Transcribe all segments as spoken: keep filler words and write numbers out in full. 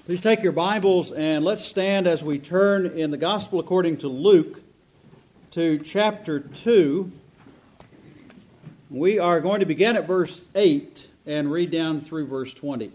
Please take your Bibles and let's stand as we turn in the Gospel according to Luke to chapter two. We are going to begin at verse eight and read down through verse twenty.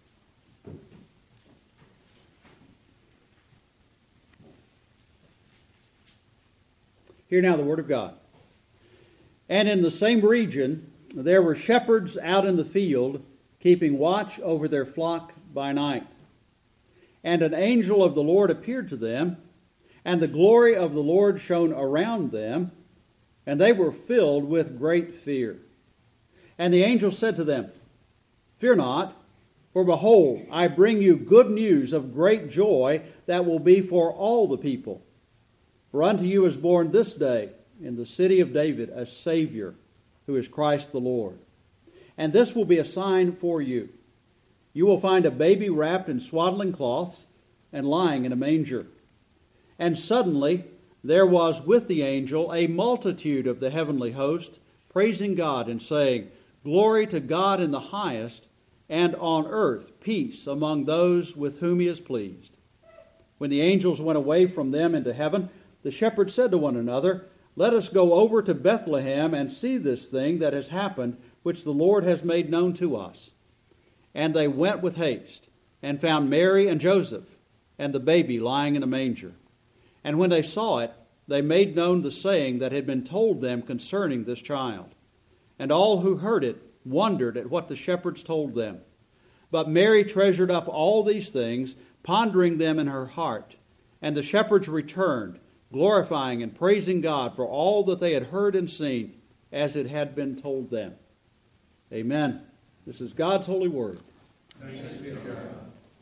Hear now the Word of God. And in the same region there were shepherds out in the field, keeping watch over their flock by night. And an angel of the Lord appeared to them, and the glory of the Lord shone around them, and they were filled with great fear. And the angel said to them, "Fear not, for behold, I bring you good news of great joy that will be for all the people. For unto you is born this day in the city of David a Savior, who is Christ the Lord. And this will be a sign for you. You will find a baby wrapped in swaddling cloths and lying in a manger." And suddenly there was with the angel a multitude of the heavenly host, praising God and saying, "Glory to God in the highest, and on earth peace among those with whom he is pleased." When the angels went away from them into heaven, the shepherds said to one another, "Let us go over to Bethlehem and see this thing that has happened, which the Lord has made known to us." And they went with haste, and found Mary and Joseph, and the baby lying in a manger. And when they saw it, they made known the saying that had been told them concerning this child. And all who heard it wondered at what the shepherds told them. But Mary treasured up all these things, pondering them in her heart. And the shepherds returned, glorifying and praising God for all that they had heard and seen, as it had been told them. Amen. This is God's holy word. Thanks be to God.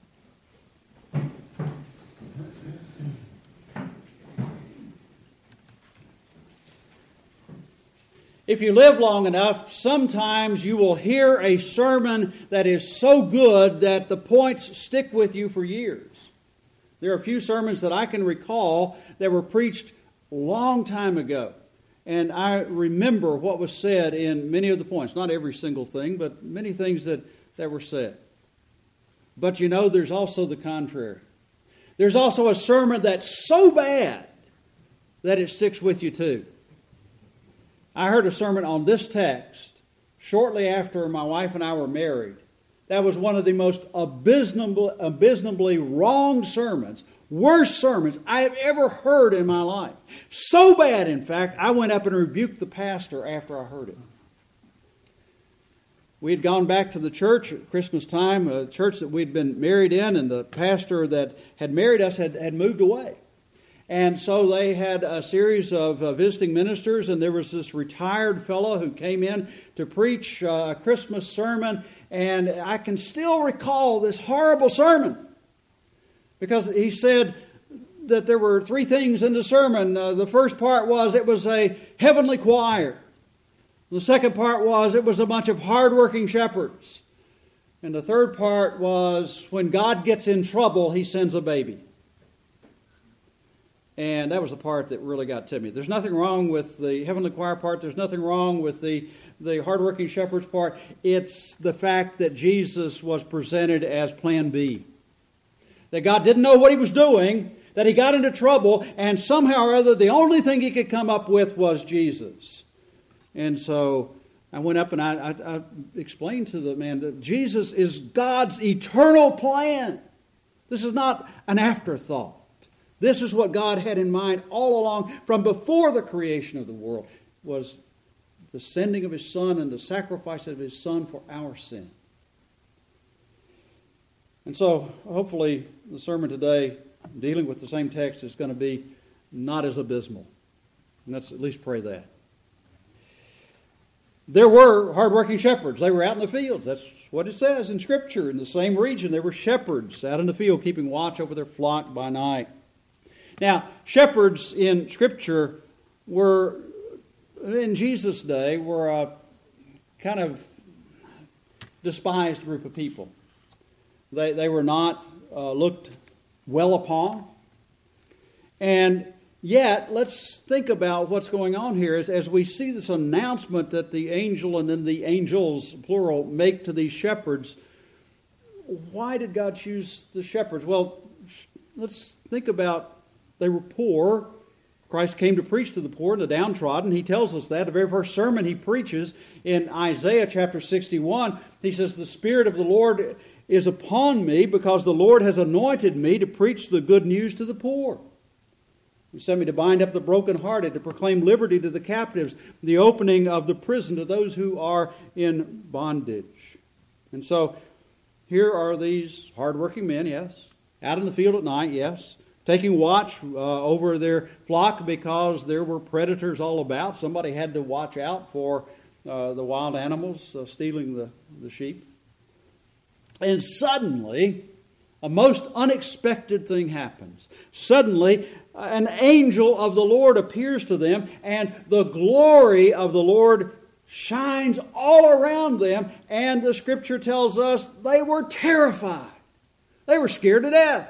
If you live long enough, sometimes you will hear a sermon that is so good that the points stick with you for years. There are a few sermons that I can recall that were preached a long time ago. And I remember what was said in many of the points. Not every single thing, but many things that, that were said. But you know, there's also the contrary. There's also a sermon that's so bad that it sticks with you too. I heard a sermon on this text shortly after my wife and I were married. That was one of the most abysmally, abysmally wrong sermons, worst sermons I have ever heard in my life. So bad, in fact, I went up and rebuked the pastor after I heard it. We had gone back to the church at Christmas time, a church that we'd been married in, and the pastor that had married us had, had moved away. And so they had a series of uh, visiting ministers, and there was this retired fellow who came in to preach uh, a Christmas sermon, and I can still recall this horrible sermon. Because he said that there were three things in the sermon. Uh, the first part was it was a heavenly choir. The second part was it was a bunch of hardworking shepherds. And the third part was when God gets in trouble, he sends a baby. And that was the part that really got to me. There's nothing wrong with the heavenly choir part. There's nothing wrong with the, the hardworking shepherds part. It's the fact that Jesus was presented as plan B. That God didn't know what he was doing, that he got into trouble, and somehow or other the only thing he could come up with was Jesus. And so I went up and I, I, I explained to the man that Jesus is God's eternal plan. This is not an afterthought. This is what God had in mind all along from before the creation of the world, was the sending of his Son and the sacrifice of his Son for our sin. And so hopefully the sermon today, dealing with the same text, is going to be not as abysmal. And let's at least pray that. There were hardworking shepherds. They were out in the fields. That's what it says in Scripture. In the same region, there were shepherds out in the field keeping watch over their flock by night. Now, shepherds in Scripture were, in Jesus' day, were a kind of despised group of people. They, they were not uh, looked well upon. And yet, let's think about what's going on here as, as we see this announcement that the angel and then the angels, plural, make to these shepherds. why did God choose the shepherds? Well, let's think about, they were poor. Christ came to preach to the poor and the downtrodden. He tells us that. The very first sermon he preaches in Isaiah chapter sixty-one, he says, "The Spirit of the Lord is upon me because the Lord has anointed me to preach the good news to the poor. He sent me to bind up the brokenhearted, to proclaim liberty to the captives, the opening of the prison to those who are in bondage." And so here are these hardworking men, yes, out in the field at night, yes, taking watch uh, over their flock because there were predators all about. Somebody had to watch out for uh, the wild animals uh, stealing the, the sheep. And suddenly, a most unexpected thing happens. Suddenly, an angel of the Lord appears to them, and the glory of the Lord shines all around them, and the Scripture tells us they were terrified. They were scared to death.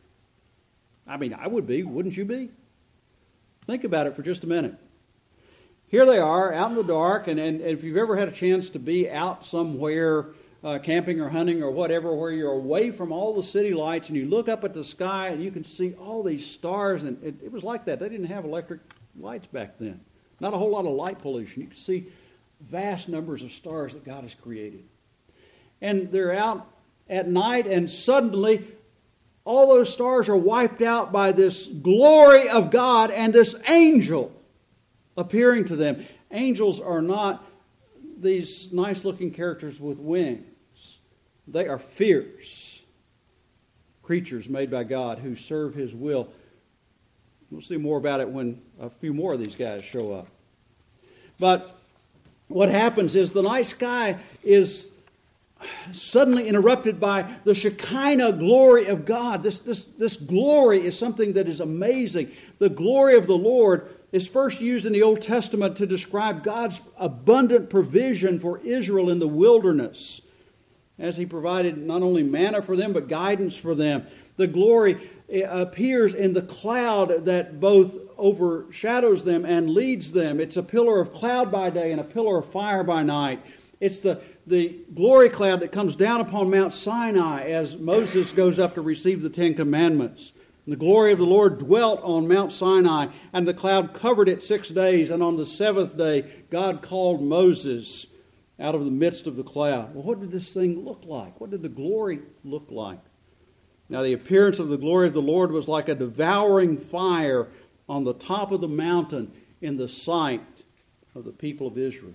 I mean, I would be, wouldn't you be? Think about it for just a minute. Here they are, out in the dark, and, and if you've ever had a chance to be out somewhere uh, camping or hunting or whatever, where you're away from all the city lights, and you look up at the sky and you can see all these stars, and it, it was like that. They didn't have electric lights back then. Not a whole lot of light pollution. You can see vast numbers of stars that God has created. And they're out at night, and suddenly all those stars are wiped out by this glory of God and this angel appearing to them. Angels are not these nice-looking characters with wings. They are fierce creatures made by God who serve His will. We'll see more about it when a few more of these guys show up. But what happens is the night sky is suddenly interrupted by the Shekinah glory of God. This, this, this glory is something that is amazing. The glory of the Lord is first used in the Old Testament to describe God's abundant provision for Israel in the wilderness, as He provided not only manna for them, but guidance for them. The glory appears in the cloud that both overshadows them and leads them. It's a pillar of cloud by day and a pillar of fire by night. It's the, the glory cloud that comes down upon Mount Sinai as Moses goes up to receive the Ten Commandments. And the glory of the Lord dwelt on Mount Sinai, and the cloud covered it six days. And on the seventh day, God called Moses out of the midst of the cloud. Well, what did this thing look like? What did the glory look like? Now, the appearance of the glory of the Lord was like a devouring fire on the top of the mountain in the sight of the people of Israel.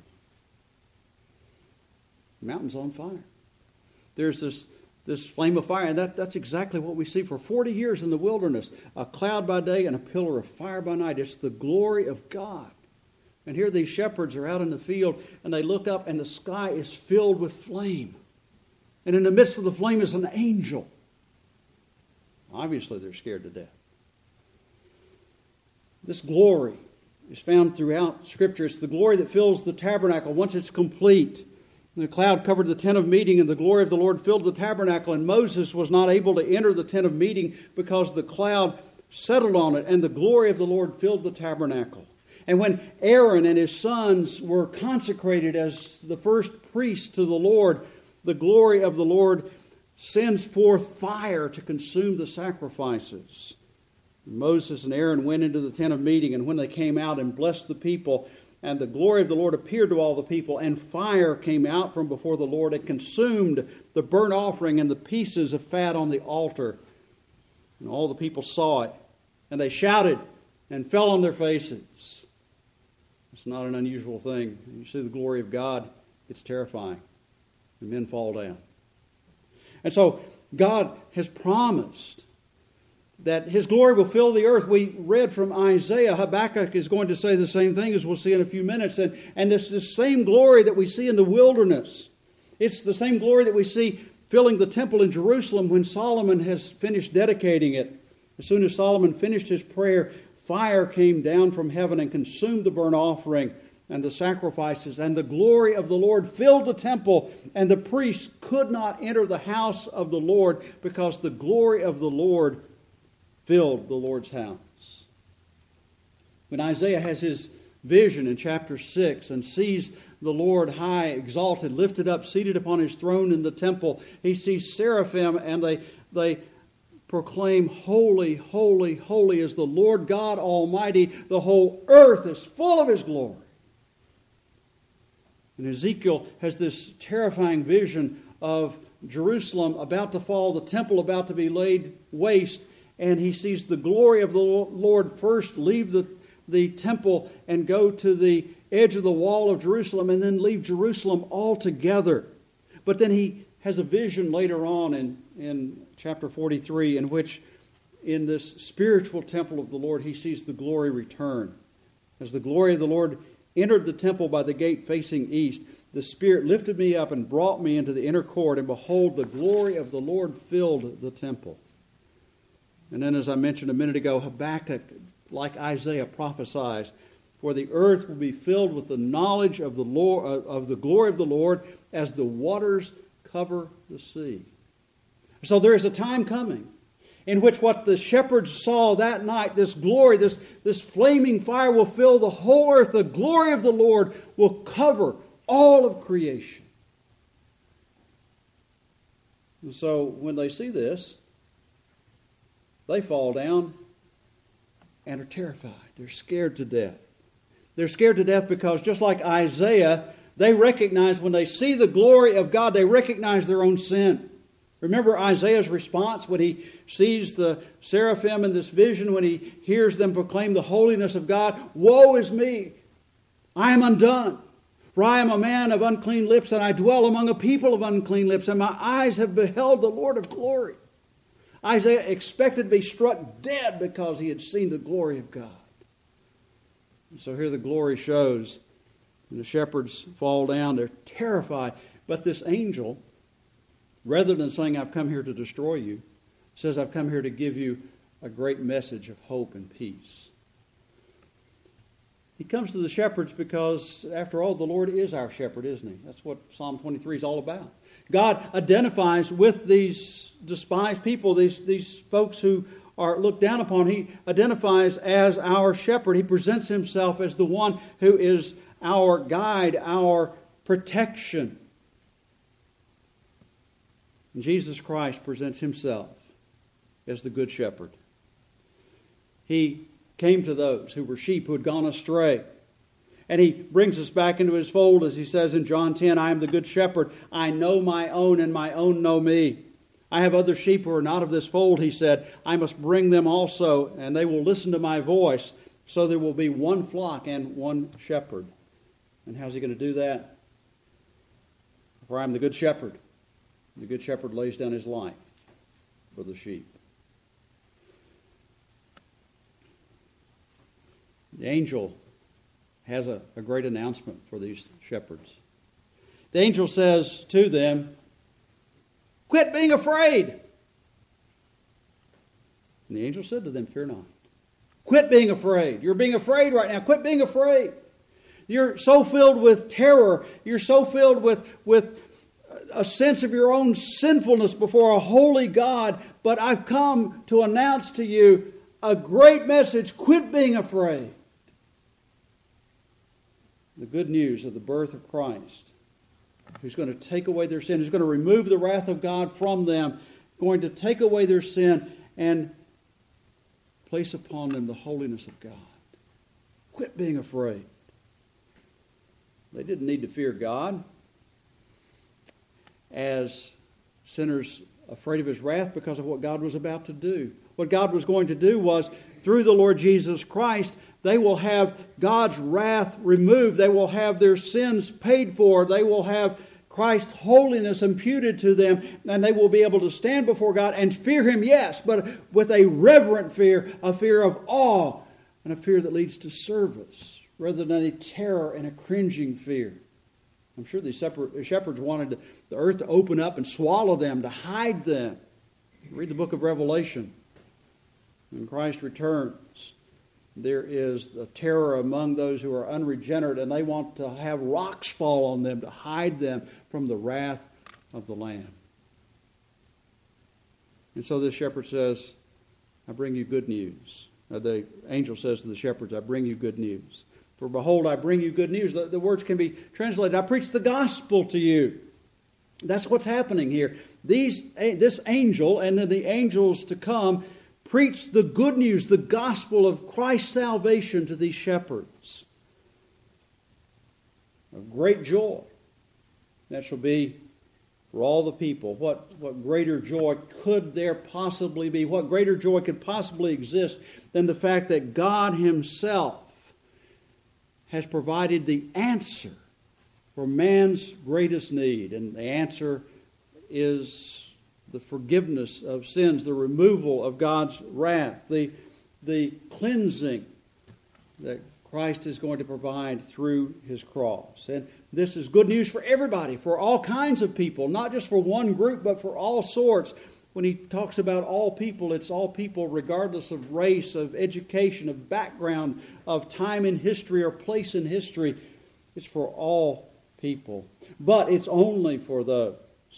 The mountain's on fire. There's this, this flame of fire, and that, that's exactly what we see for forty years in the wilderness. A cloud by day and a pillar of fire by night. It's the glory of God. And here these shepherds are out in the field, and they look up, and the sky is filled with flame. And in the midst of the flame is an angel. Obviously, they're scared to death. This glory is found throughout Scripture. It's the glory that fills the tabernacle once it's complete. The cloud covered the tent of meeting, and the glory of the Lord filled the tabernacle. And Moses was not able to enter the tent of meeting because the cloud settled on it, and the glory of the Lord filled the tabernacle. And when Aaron and his sons were consecrated as the first priests to the Lord, the glory of the Lord sends forth fire to consume the sacrifices. Moses and Aaron went into the tent of meeting, and when they came out and blessed the people, and the glory of the Lord appeared to all the people, and fire came out from before the Lord and consumed the burnt offering and the pieces of fat on the altar. And all the people saw it, and they shouted and fell on their faces. It's not an unusual thing. You see the glory of God, it's terrifying. The men fall down. And so God has promised that His glory will fill the earth. We read from Isaiah. Habakkuk is going to say the same thing, as we'll see in a few minutes. And, and this, this same glory that we see in the wilderness. It's the same glory that we see filling the temple in Jerusalem when Solomon has finished dedicating it. As soon as Solomon finished his prayer, fire came down from heaven and consumed the burnt offering and the sacrifices, and the glory of the Lord filled the temple, and the priests could not enter the house of the Lord because the glory of the Lord filled the Lord's house. When Isaiah has his vision in chapter six and sees the Lord high, exalted, lifted up, seated upon his throne in the temple. He sees seraphim, and they, they proclaim, holy, holy, holy is the Lord God Almighty. The whole earth is full of his glory. And Ezekiel has this terrifying vision of Jerusalem about to fall, the temple about to be laid waste, and he sees the glory of the Lord first leave the, the temple and go to the edge of the wall of Jerusalem and then leave Jerusalem altogether. But then he has a vision later on in, in chapter forty-three in which in this spiritual temple of the Lord he sees the glory return. As the glory of the Lord entered the temple by the gate facing east, the Spirit lifted me up and brought me into the inner court, and behold, the glory of the Lord filled the temple. And then, as I mentioned a minute ago, Habakkuk, like Isaiah, prophesies, for the earth will be filled with the knowledge of the Lord, of the glory of the Lord, as the waters cover the sea. So there is a time coming in which what the shepherds saw that night, this glory, this, this flaming fire will fill the whole earth. The glory of the Lord will cover all of creation. And so when they see this, they fall down and are terrified. They're scared to death. They're scared to death because just like Isaiah, they recognize when they see the glory of God, they recognize their own sin. Remember Isaiah's response when he sees the seraphim in this vision, when he hears them proclaim the holiness of God. Woe is me! I am undone. For I am a man of unclean lips, and I dwell among a people of unclean lips, and my eyes have beheld the Lord of glory. Isaiah expected to be struck dead because he had seen the glory of God. And so here the glory shows, and the shepherds fall down. They're terrified. But this angel, rather than saying, I've come here to destroy you, says, I've come here to give you a great message of hope and peace. He comes to the shepherds because, after all, the Lord is our shepherd, isn't he? That's what Psalm twenty-three is all about. God identifies with these despised people, these, these folks who are looked down upon. He identifies as our shepherd. He presents himself as the one who is our guide, our protection. And Jesus Christ presents himself as the good shepherd. He came to those who were sheep who had gone astray. And he brings us back into his fold, as he says in John ten, I am the good shepherd. I know my own, and my own know me. I have other sheep who are not of this fold, he said. I must bring them also, and they will listen to my voice. So there will be one flock and one shepherd. And how's he going to do that? For I am the good shepherd. The good shepherd lays down his life for the sheep. The angel has a, a great announcement for these shepherds. The angel says to them, quit being afraid. And the angel said to them, fear not. Quit being afraid. You're being afraid right now. Quit being afraid. You're so filled with terror. You're so filled with, with a sense of your own sinfulness before a holy God. But I've come to announce to you a great message. Quit being afraid. The good news of the birth of Christ, who's going to take away their sin, who's going to remove the wrath of God from them, going to take away their sin and place upon them the holiness of God. Quit being afraid. They didn't need to fear God as sinners afraid of his wrath because of what God was about to do. What God was going to do was, through the Lord Jesus Christ, they will have God's wrath removed. They will have their sins paid for. They will have Christ's holiness imputed to them, and they will be able to stand before God and fear him, yes, but with a reverent fear, a fear of awe, and a fear that leads to service, rather than a terror and a cringing fear. I'm sure these shepherds wanted the earth to open up and swallow them, to hide them. Read the book of Revelation. When Christ returns, there is a terror among those who are unregenerate, and they want to have rocks fall on them to hide them from the wrath of the Lamb. And so this shepherd says, I bring you good news. Now the angel says to the shepherds, I bring you good news. For behold, I bring you good news. The, the words can be translated, I preach the gospel to you. That's what's happening here. These, this angel and then the angels to come preach the good news, the gospel of Christ's salvation to these shepherds. Of great joy. That shall be for all the people. What, what greater joy could there possibly be? What greater joy could possibly exist than the fact that God Himself has provided the answer for man's greatest need? And the answer is the forgiveness of sins, the removal of God's wrath, the, the cleansing that Christ is going to provide through His cross. And this is good news for everybody, for all kinds of people, not just for one group, but for all sorts. When he talks about all people, it's all people regardless of race, of education, of background, of time in history or place in history. It's for all people. But it's only for those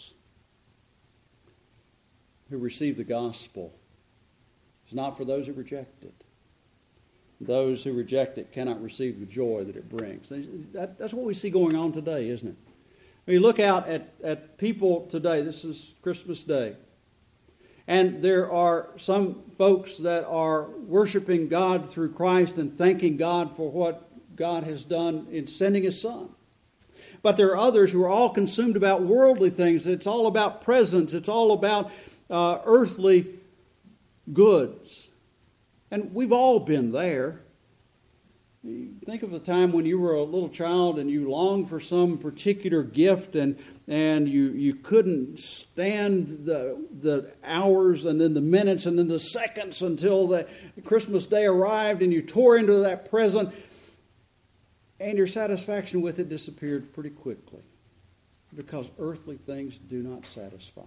who receive the gospel. It's not for those who reject it. Those who reject it cannot receive the joy that it brings. That, that's what we see going on today, isn't it? When you look out at, at people today, this is Christmas Day, and there are some folks that are worshiping God through Christ and thanking God for what God has done in sending His Son. But there are others who are all consumed about worldly things. It's all about presents. It's all about uh, earthly goods. And we've all been there. Think of the time when you were a little child and you longed for some particular gift and and you, you couldn't stand the the hours and then the minutes and then the seconds until the Christmas Day arrived and you tore into that present and your satisfaction with it disappeared pretty quickly because earthly things do not satisfy.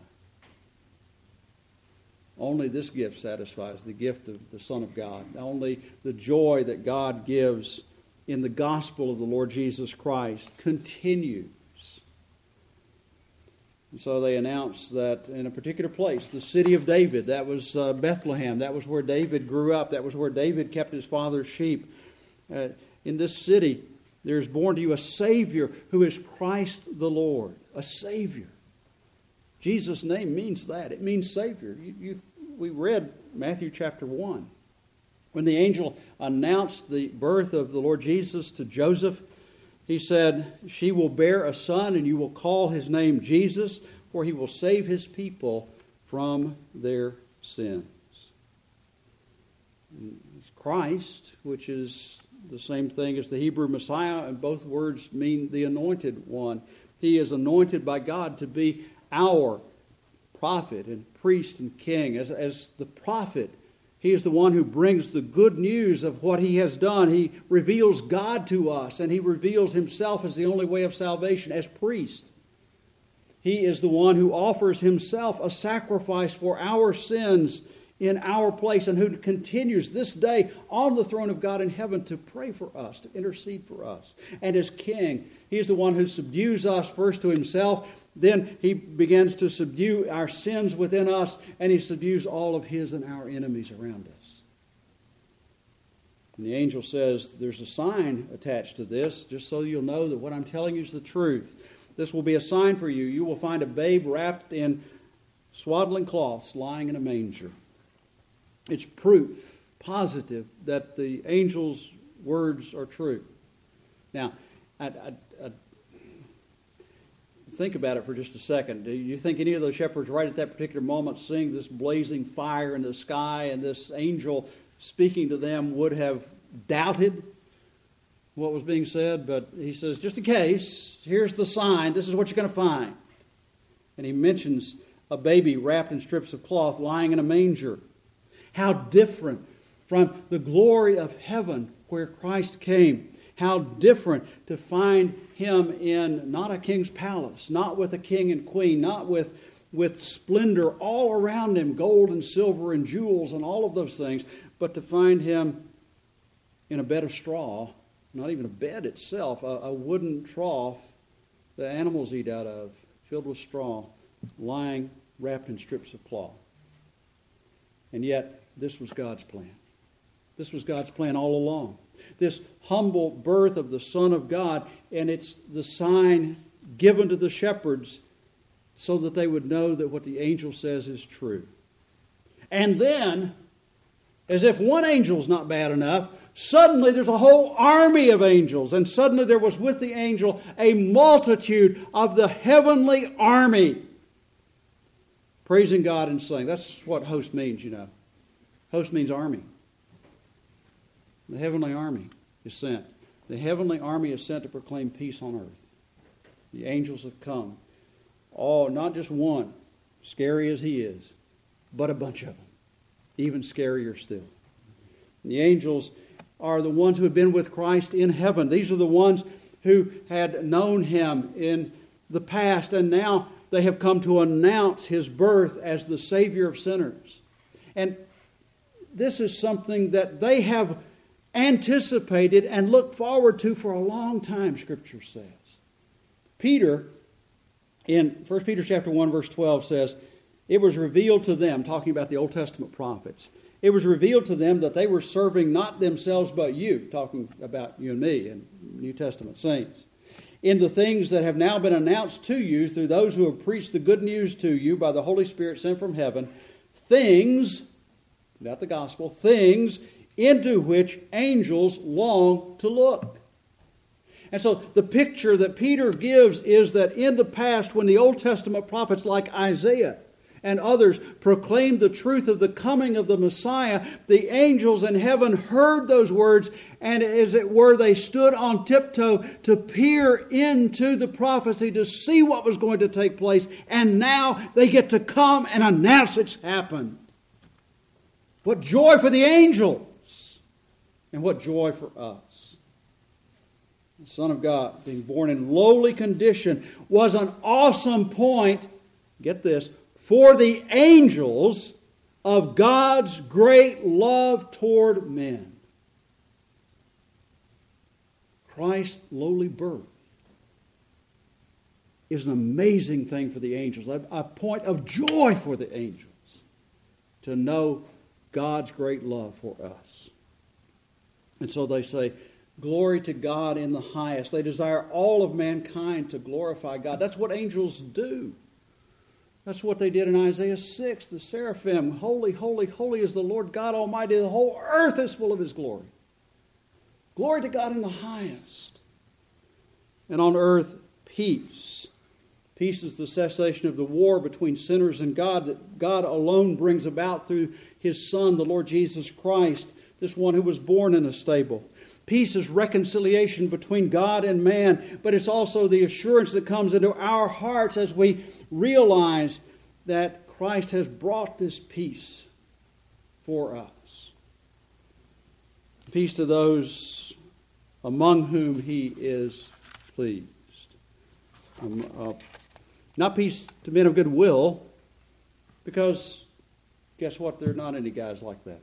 Only this gift satisfies, the gift of the Son of God. Only the joy that God gives in the gospel of the Lord Jesus Christ continues. And so they announced that in a particular place, the city of David, that was uh, Bethlehem, that was where David grew up, that was where David kept his father's sheep. Uh, in this city, there is born to you a Savior who is Christ the Lord, a Savior. Jesus' name means that. It means Savior. You, you, we read Matthew chapter one. When the angel announced the birth of the Lord Jesus to Joseph, he said, she will bear a son and you will call his name Jesus, for he will save his people from their sins. It's Christ, which is the same thing as the Hebrew Messiah, and both words mean the anointed one. He is anointed by God to be our prophet and priest and king. As, as the prophet, he is the one who brings the good news of what he has done. He reveals God to us, and he reveals himself as the only way of salvation. As priest, he is the one who offers himself a sacrifice for our sins in our place, and who continues this day on the throne of God in heaven to pray for us, to intercede for us. And as king, he is the one who subdues us first to himself. Then he begins to subdue our sins within us, and he subdues all of his and our enemies around us. And the angel says, there's a sign attached to this, just so you'll know that what I'm telling you is the truth. This will be a sign for you. You will find a babe wrapped in swaddling cloths lying in a manger. It's proof, positive, that the angel's words are true. Now, I, I, I think about it for just a second. Do you think any of those shepherds right at that particular moment seeing this blazing fire in the sky and this angel speaking to them would have doubted what was being said? But he says, just in case, here's the sign. This is what you're going to find. And he mentions a baby wrapped in strips of cloth lying in a manger. How different from the glory of heaven where Christ came. How different to find him in not a king's palace, not with a king and queen, not with, with splendor all around him, gold and silver and jewels and all of those things, but to find him in a bed of straw, not even a bed itself, a, a wooden trough the animals eat out of, filled with straw, lying wrapped in strips of cloth. And yet, this was God's plan. This was God's plan all along. This humble birth of the Son of God, and it's the sign given to the shepherds so that they would know that what the angel says is true. And then, as if one angel's not bad enough, suddenly there's a whole army of angels, and suddenly there was with the angel a multitude of the heavenly army, praising God and saying, that's what host means, you know. Host means army. The heavenly army is sent. The heavenly army is sent to proclaim peace on earth. The angels have come. All, not just one, scary as he is, but a bunch of them. Even scarier still. The angels are the ones who have been with Christ in heaven. These are the ones who had known him in the past, and now they have come to announce his birth as the Savior of sinners. And this is something that they have anticipated and looked forward to for a long time, Scripture says. Peter, in First Peter chapter one, verse twelve says, it was revealed to them, talking about the Old Testament prophets, it was revealed to them that they were serving not themselves but you, talking about you and me and New Testament saints, in the things that have now been announced to you through those who have preached the good news to you by the Holy Spirit sent from heaven, things, not the gospel, things into which angels long to look. And so the picture that Peter gives is that in the past, when the Old Testament prophets like Isaiah and others proclaimed the truth of the coming of the Messiah, the angels in heaven heard those words, and as it were, they stood on tiptoe to peer into the prophecy to see what was going to take place. And now they get to come and announce it's happened. What joy for the angels! And what joy for us. The Son of God, being born in lowly condition, was an awesome point, get this, for the angels of God's great love toward men. Christ's lowly birth is an amazing thing for the angels, a, a point of joy for the angels to know God's great love for us. And so they say, glory to God in the highest. They desire all of mankind to glorify God. That's what angels do. That's what they did in Isaiah six, the seraphim. Holy, holy, holy is the Lord God Almighty. The whole earth is full of His glory. Glory to God in the highest. And on earth, peace. Peace is the cessation of the war between sinners and God that God alone brings about through His Son, the Lord Jesus Christ, this one who was born in a stable. Peace is reconciliation between God and man, but it's also the assurance that comes into our hearts as we realize that Christ has brought this peace for us. Peace to those among whom He is pleased. Um, uh, not peace to men of good will, because guess what? There are not any guys like that.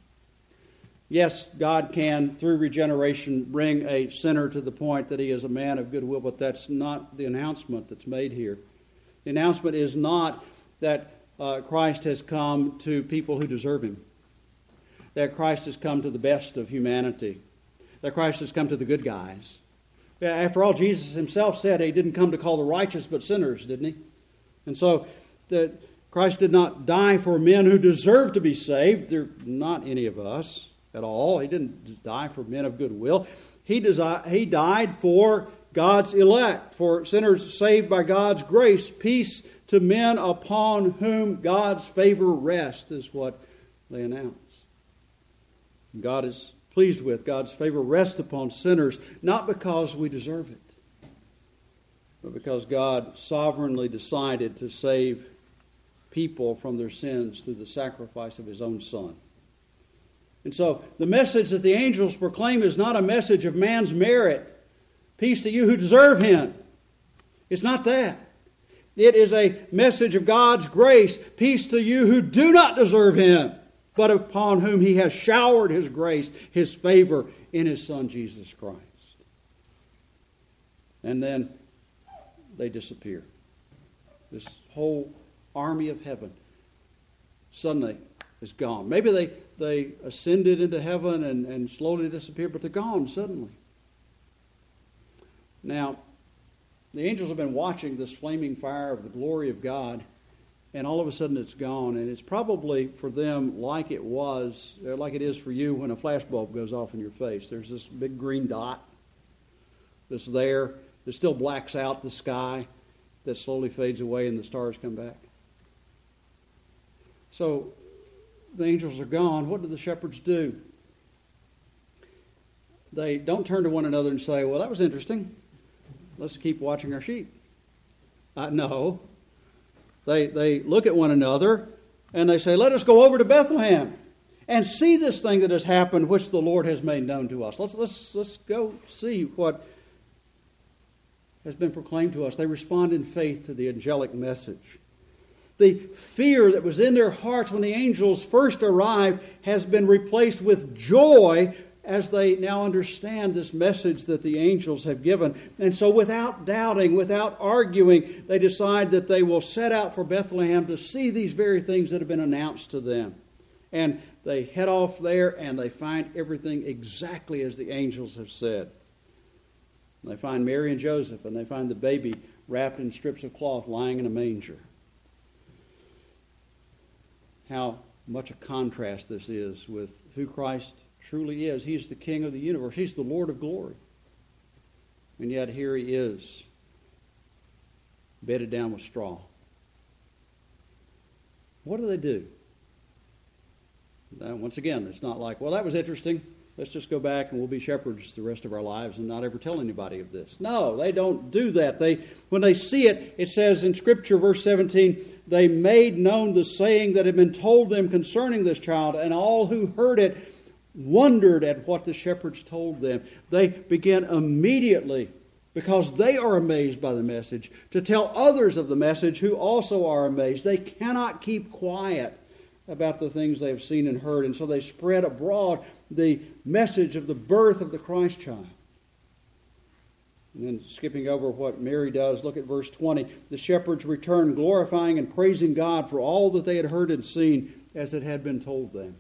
Yes, God can, through regeneration, bring a sinner to the point that he is a man of goodwill, but that's not the announcement that's made here. The announcement is not that uh, Christ has come to people who deserve Him, that Christ has come to the best of humanity, that Christ has come to the good guys. After all, Jesus Himself said He didn't come to call the righteous but sinners, didn't He? And so the, Christ did not die for men who deserve to be saved. They're not any of us at all. He didn't die for men of goodwill. He, desi- he died for God's elect, for sinners saved by God's grace. Peace to men upon whom God's favor rests is what they announce. God is pleased with. God's favor rests upon sinners, not because we deserve it, but because God sovereignly decided to save people from their sins through the sacrifice of His own Son. And so the message that the angels proclaim is not a message of man's merit. Peace to you who deserve Him. It's not that. It is a message of God's grace. Peace to you who do not deserve Him, but upon whom He has showered His grace, His favor in His Son Jesus Christ. And then they disappear. This whole army of heaven suddenly is gone. Maybe they, they ascended into heaven and, and slowly disappeared, but they're gone suddenly. Now, the angels have been watching this flaming fire of the glory of God, and all of a sudden it's gone. And it's probably for them like it was, like it is for you when a flashbulb goes off in your face. There's this big green dot that's there that still blacks out the sky, that slowly fades away and the stars come back. So the angels are gone. What do the shepherds do? They don't turn to one another and say, well, that was interesting. Let's keep watching our sheep. Uh, no. They, they look at one another and they say, let us go over to Bethlehem and see this thing that has happened, which the Lord has made known to us. Let's, let's, let's go see what has been proclaimed to us. They respond in faith to the angelic message. The fear that was in their hearts when the angels first arrived has been replaced with joy as they now understand this message that the angels have given. And so without doubting, without arguing, they decide that they will set out for Bethlehem to see these very things that have been announced to them. And they head off there and they find everything exactly as the angels have said. They find Mary and Joseph, and they find the baby wrapped in strips of cloth lying in a manger. How much a contrast this is with who Christ truly is. He's the King of the universe. He's the Lord of glory. And yet here he is, bedded down with straw. What do they do? Now, once again, it's not like, well, that was interesting. Let's just go back and we'll be shepherds the rest of our lives and not ever tell anybody of this. No, they don't do that. They, when they see it, it says in Scripture, verse seventeen, they made known the saying that had been told them concerning this child, and all who heard it wondered at what the shepherds told them. They began immediately, because they are amazed by the message, to tell others of the message who also are amazed. They cannot keep quiet about the things they have seen and heard, and so they spread abroad the message of the birth of the Christ child. And then skipping over what Mary does, look at verse twenty. The shepherds returned, glorifying and praising God for all that they had heard and seen as it had been told them.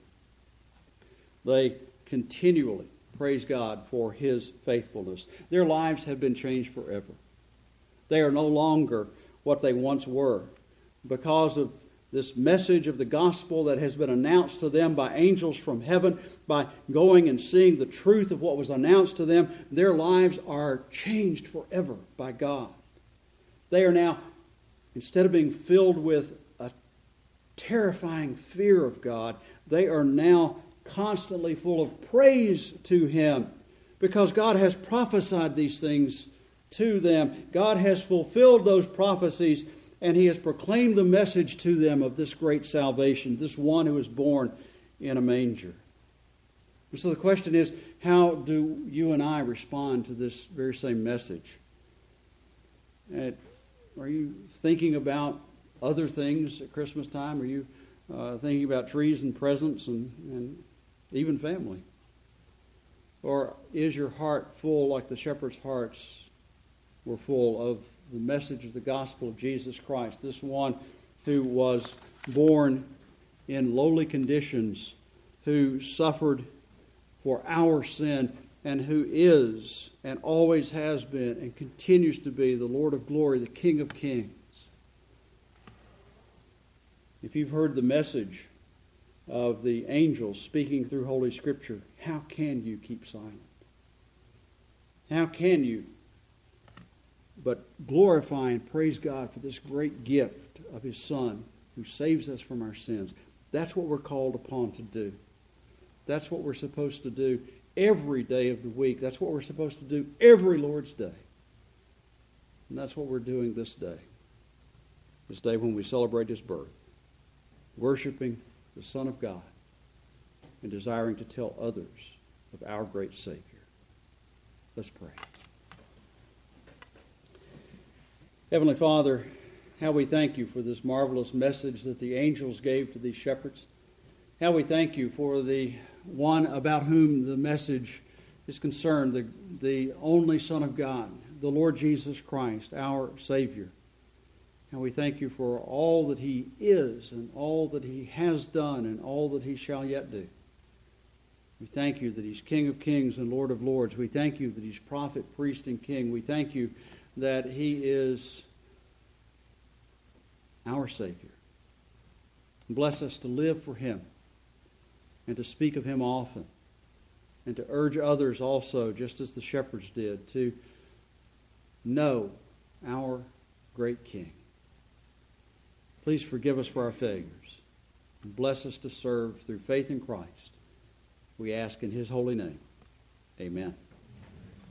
They continually praise God for His faithfulness. Their lives have been changed forever. They are no longer what they once were because of this message of the gospel that has been announced to them by angels from heaven, by going and seeing the truth of what was announced to them. Their lives are changed forever by God. They are now, instead of being filled with a terrifying fear of God, they are now constantly full of praise to Him, because God has prophesied these things to them. God has fulfilled those prophecies, and He has proclaimed the message to them of this great salvation, this one who was born in a manger. And so the question is, how do you and I respond to this very same message? And are you thinking about other things at Christmas time? Are you uh, thinking about trees and presents and, and even family? Or is your heart full, like the shepherds' hearts were full, of the message of the gospel of Jesus Christ, this one who was born in lowly conditions, who suffered for our sin, and who is and always has been and continues to be the Lord of glory, the King of kings? If you've heard the message of the angels speaking through Holy Scripture, how can you keep silent? How can you but glorify and praise God for this great gift of His Son who saves us from our sins? That's what we're called upon to do. That's what we're supposed to do every day of the week. That's what we're supposed to do every Lord's Day. And that's what we're doing this day. This day when we celebrate His birth. Worshiping the Son of God and desiring to tell others of our great Savior. Let's pray. Heavenly Father, how we thank You for this marvelous message that the angels gave to these shepherds. How we thank You for the one about whom the message is concerned, the, the only Son of God, the Lord Jesus Christ, our Savior. And we thank you for all that he is and all that he has done and all that he shall yet do. We thank you that he's King of kings and Lord of lords. We thank you that he's prophet, priest, and king. We thank you that he is our Savior. Bless us to live for him and to speak of him often and to urge others also, just as the shepherds did, to know our great King. Please forgive us for our failures and bless us to serve through faith in Christ. We ask in his holy name. Amen.